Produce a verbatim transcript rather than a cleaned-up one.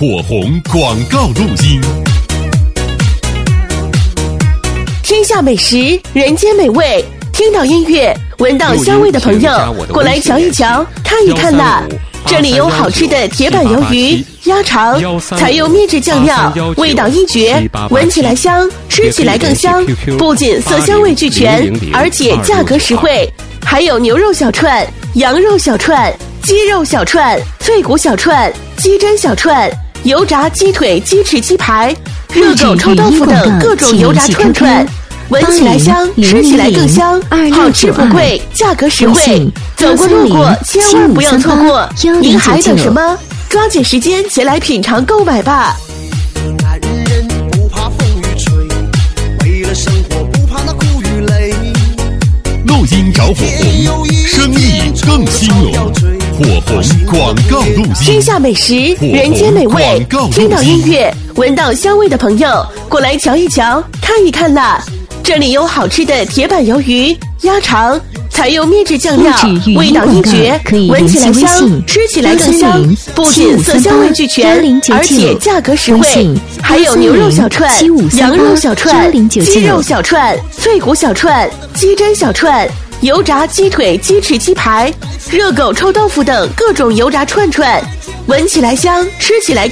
火红广告录音。 天下美食，人间美味，听到音乐，闻到香味的朋友，过来瞧一瞧，看一看呐！这里有好吃的铁板鱿鱼、鸭肠，采用秘制酱料，味道一绝，闻起来香，吃起来更香。不仅色香味俱全，而且价格实惠。还有牛肉小串、羊肉小串、鸡肉小串、脆骨小串、鸡胗小串、油炸鸡腿、鸡翅、鸡排、热狗、臭豆腐等各种油炸串串。闻起来香，吃起来更香，好吃不贵，价格实惠。走过路过，千万不要错过！您还等什么？抓紧时间前来品尝购买吧！ 男人不怕风雨吹，为了生活不怕那苦与累。 录音找火红，生意更兴隆。火红广告录音。 天下美食，人间美味，听到音乐，闻到香味的朋友，过来瞧一瞧，看一看啦！这里有好吃的铁板鱿鱼、鸭肠，采用秘制酱料，味道一绝，闻起来香，吃起来更香。不仅色香味俱全，而且价格实惠。还有牛肉小串、羊肉小串、鸡肉小串、脆骨小串、鸡胗小串、油炸鸡腿、鸡翅、鸡排、热狗、臭豆腐等各种油炸串串，闻起来香，吃起来更